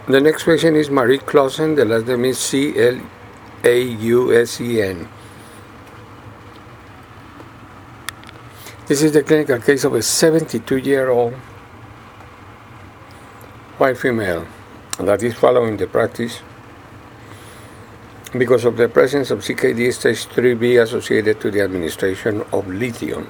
The next patient is Marie Clausen. The last name is Clausen. This is the clinical case of a 72-year-old white female that is following the practice because of the presence of CKD stage 3B associated to the administration of lithium.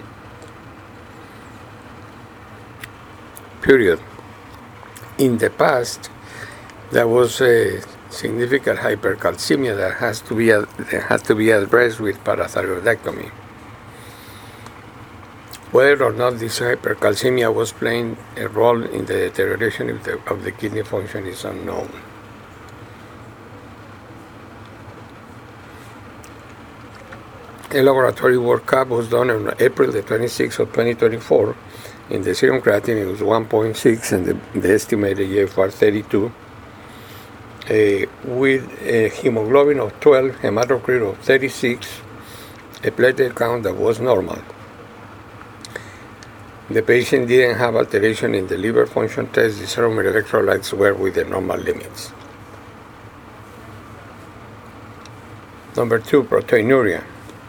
Period. In the past, there was a significant hypercalcemia that had to be addressed with parathyroidectomy. Whether or not this hypercalcemia was playing a role in the deterioration of the kidney function is unknown. A laboratory workup was done on April the 26th of 2024, and the serum creatinine was 1.6 and the estimated GFR 32, with a hemoglobin of 12, hematocrit of 36, a platelet count that was normal. The patient didn't have alteration in the liver function test. The serum electrolytes were within normal limits. Number 2, proteinuria.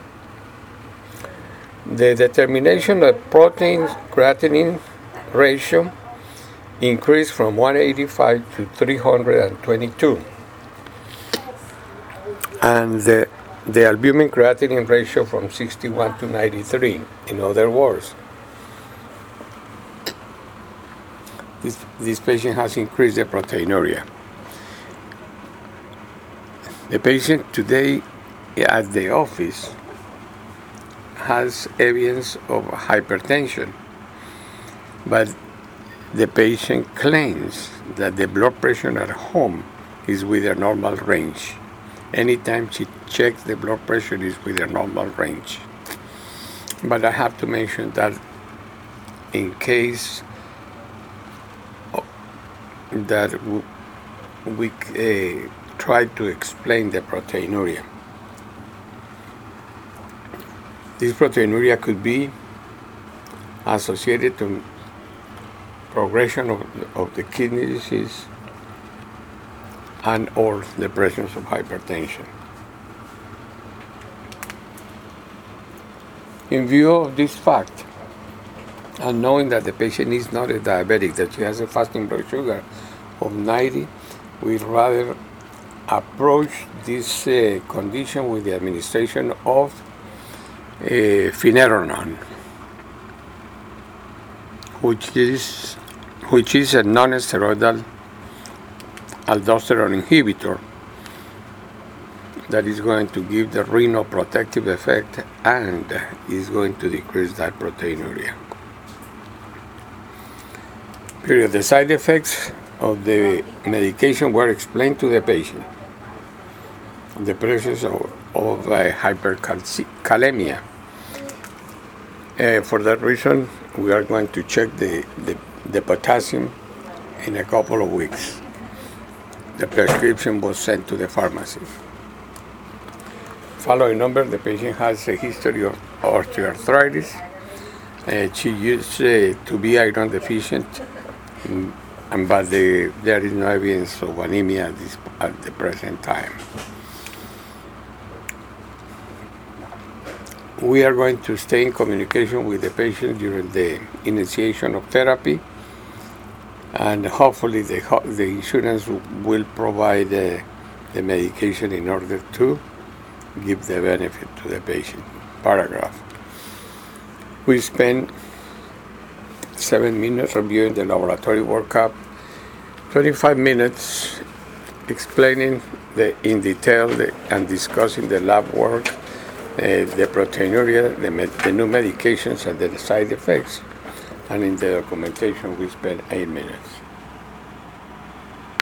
The determination of protein creatinine ratio increased from 185 to 322. And the albumin creatinine ratio from 61 to 93. In other words, this patient has increased the proteinuria. The patient today at the office has evidence of hypertension, but the patient claims that the blood pressure at home is within normal range. Anytime she checks, the blood pressure is within normal range. But I have to mention that in case that we try to explain the proteinuria. This proteinuria could be associated to progression of the kidney disease and or the presence of hypertension. In view of this fact, and knowing that the patient is not a diabetic, that she has a fasting blood sugar of 90, we'd rather approach this condition with the administration of finerenone, which is a non-steroidal aldosterone inhibitor that is going to give the renal protective effect and is going to decrease that proteinuria. Period. The side effects of the medication were explained to the patient. The presence of hyperkalemia. For that reason, we are going to check the potassium in a couple of weeks. The prescription was sent to the pharmacy. Following number, the patient has a history of osteoarthritis. She used to be iron deficient, but there is no evidence of anemia at the present time. We are going to stay in communication with the patient during the initiation of therapy, and hopefully the insurance will provide the medication in order to give the benefit to the patient. Paragraph. We spent 7 minutes reviewing the laboratory workup, 25 minutes explaining in detail and discussing the lab work, the proteinuria, the new medications and the side effects, and in the documentation we spent 8 minutes.